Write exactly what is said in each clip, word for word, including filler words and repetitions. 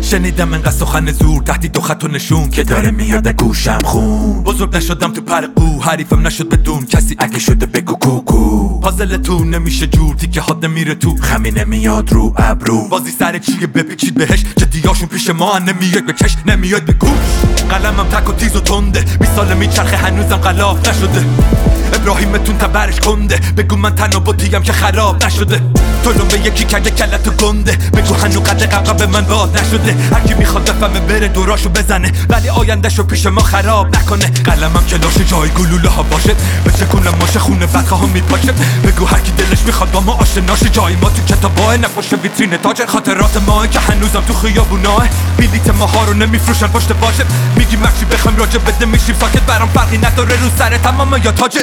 شنیدم انقدر سخن زور تهدید و خط و نشون که داره میاد گوشم خون. بزرگ نشدم تو پر قو، حریفم نشد بدون کسی اگه شده بگو کوکو. پازلتون نمیشه جور، تیکه هات نمیره تو، خمی نمیاد رو ابرو. بازی سر چیه بپیچید بهش، جدیاشون پیش ما نمیاد به چش، نمیاد به گوش. قلمم تک و تیز و تنده، بیست ساله میچرخه هنوزم غلاف نشده. ابراهیمتون تبرش کنده، بگو من تنها بودیم که خراب نشده. تو به یکی کرده کلت و گنده، بگو هنو قد قبقه به من باد نشده. هرکی میخواد بفهمه بره دوراشو بزنه، ولی آیندهشو پیش ما خراب نکنه. قلمم کلاش جای گلوله ها باشه، بچه کنم ماشه خونه بدخواه ها میپاشه. بگو هرکی دلش میخواد با ما آشناشه، جای ما تو کتاباه نفاشه ویترین تاجر. خاطرات ماه که هنوزم تو خیابوناه، بلیت ماها رو نمیفروشن پشت باشه. میگی مخشی بخوایم راجع بده میشیم ساکت، برام فرقی نداره رو سر تمام یا تاجه.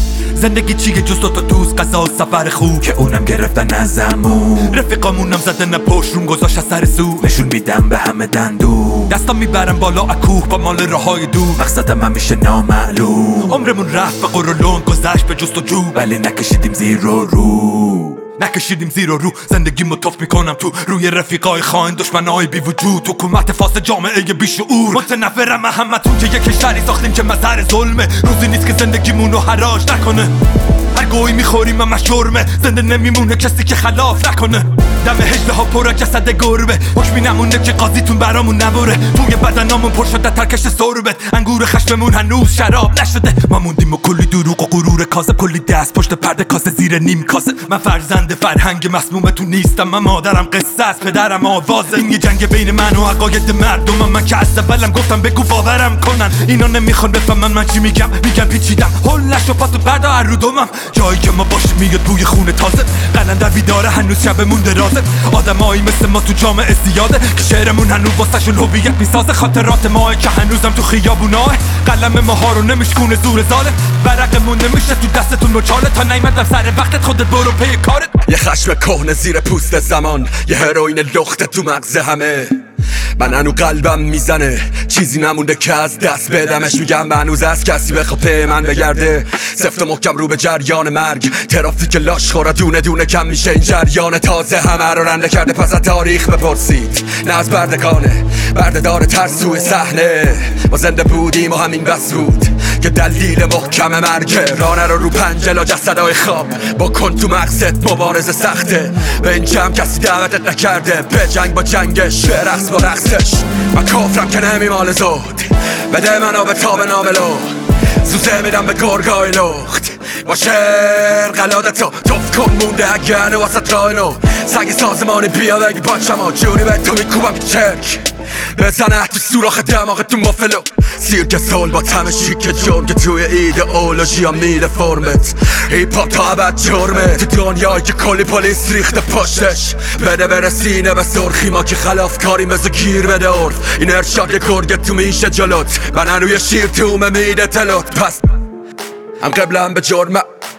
زندگی چیه جز دو تا دوست، قضا و سفر خوب که اونم گرفتن ازمون. رفیقامونم زدن پشت روم گذاشت از سر سو، نشون میدم به همه دندون. دستام میبرم بالا اکوه با مال راهای دور، مقصدم همیشه نامعلوم. عمرمون رفت به قرولون گذشت به جست و جو، ولی نکشیدیم زیر و رو. نکشیدیم زیر و رو، زندگی متوف میکنم تو روی رفیقای خاین، دشمنای بی وجود، حکومت فاسد، جامعه بیشعور. متنفرم همتون که یک کشوری ساختیم که مظهر ظلمه. روزی نیست که زندگیمونو حراج نکنه، هر گویی میخوریم همش جرمه. زنده نمیمونه کسی که خلاف نکنه. دم هجده ها پر جسد گربه، حکمی نمونه که قاضیتون برامون نبره. توی بدنامون پر شده ترکش سربت، انگور خشممون هنوز شراب نشده. ما موندیم و کلی دروغ و غرور کاذب، کلی دست پشت پرده کاسه زیر نیم کاسه. من فرزند فرهنگ مسمومتون نیستم، من مادرم قصه است، پدرم آوازه. این یه جنگ بین من و عقاید مردمم، من که از اولم گفتم بگو باورم کنن. اینا نمیخوان بفهمن من چی میگم، میگم پیچیدم هول نشو پاتو بردا هر رو دومم. جایی که ما باشیم میاد بوی خون تازه، قلندر بیداره هنوز شبمون درازه. آدمایی مثل ما تو جامعه زیاده که شعرمون هنوز واسهشون هویت میسازه. خاطرات ماه که هنوزم تو خیابوناه، قلم ماها رو نمیشکونه زور ظالم. ورقمون نمیشه تو دستتون مچاله، تا نیومدم سر وقتت خودت برو پی کارت. یه خشم کهنه زیر پوست زمان، یه هروئین لخته تو مغز همه. من هنو قلبم میزنه، چیزی نمونده که از دست بدمش. میگم هنوز از کسی بخواه پی من بگرده، سفت و محکم رو به جریان مرگ. ترافیک لاش خورا دونه دونه کم میشه، این جریان تازه همه رو رنده کرده. پس از تاریخ بپرسید، نه از بردگانه، بردهدار ترسوی صحنه. ما زنده بودیم و همین بس بود که دلیل محکم مرگه. رانه رو رو پنجلا جسدهای خواب، با کن تو مقصد مبارزه سخته. به این جمع کسی دعوتت نکرده، به جنگ با جنگش، به رقص با رقصش. من کافرم که نمیمال زود، بده منو به تاب ناملو. زوزه میدم به گرگای لخت، با شعر قلادتو توف کن مونده اگرنه واسه رایلو. سگ سازمانی بیا بگی باچم ها، جوری به تو میکوبم که چرک بزنه تو سوراخ دماغ تو مفلو. سیرک سول با تم شیک جرم که توی ایدئولوژی ها میده فرمت. هیپ هاپ تا ابد جرمه تو دنیایی که کلی پلیس ریخته پشتش. بده بره سینه به سرخی، ما که خلاف کاری مثل گیر بده عرف. این ارشاد یه گرگه تو میشه جلوت، من هنوی شیر تومه میده تلوت. پس هم قبلم به جرمه،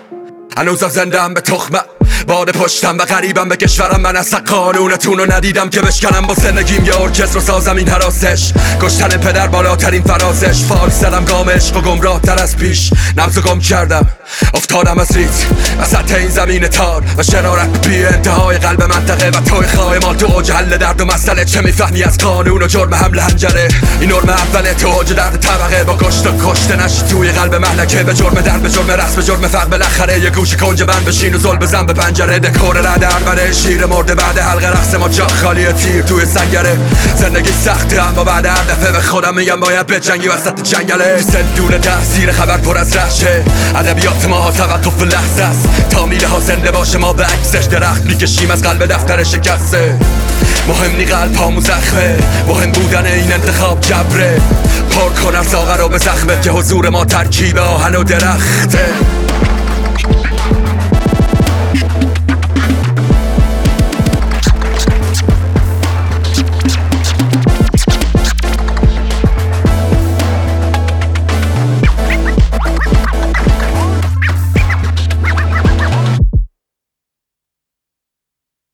هنوزم زندم به تخمه. باد پشتم به غریبم به کشورم، من اصلا قانونتون رو ندیدم که بشکنم با زندگیم. یه ارکستر رو سازم این حراسش، کشتن پدر بالاترین فرازش. فال زدم گام عشق و گمراه تر از پیش، نبض و گم کردم افتادم از ریت وسط این زمین تار. و شرارت بی انتهای قلب منطقه و توی خواه مال تو اوج حل درد و مسئله. چه میفهمی از قانون و جرم حمل هنجره؟ این نرم اوله تو اوج درد طبقه، با کشت و کشته نشی توی قلب مهلکه. به جرم درد، به جرم رقص، به جرم فقر، بالاخره یه گوش کنج بند بشین و زل بزن به پنجره. دکور رد عربده شیر مرده بعد حلقه رقص ما، جا خالی تیر توی سنگره. زندگی سخته اما بعد هر دفعه به خودم میگم باید بجنگی وسط جنگله. سندون تحصیل خبر پر از رشه، ادبیات ما ها توقف لحظه است. تا میله ها زنده باشه ما به عکسش درخت میکشیم از قلب دفتر شکسته. مهم نی قلب هامو زخمه، مهم بودن این انتخاب جبره. پر کنم ساغر رو به زخمه که حضور ما ترکیب آهن و درخته.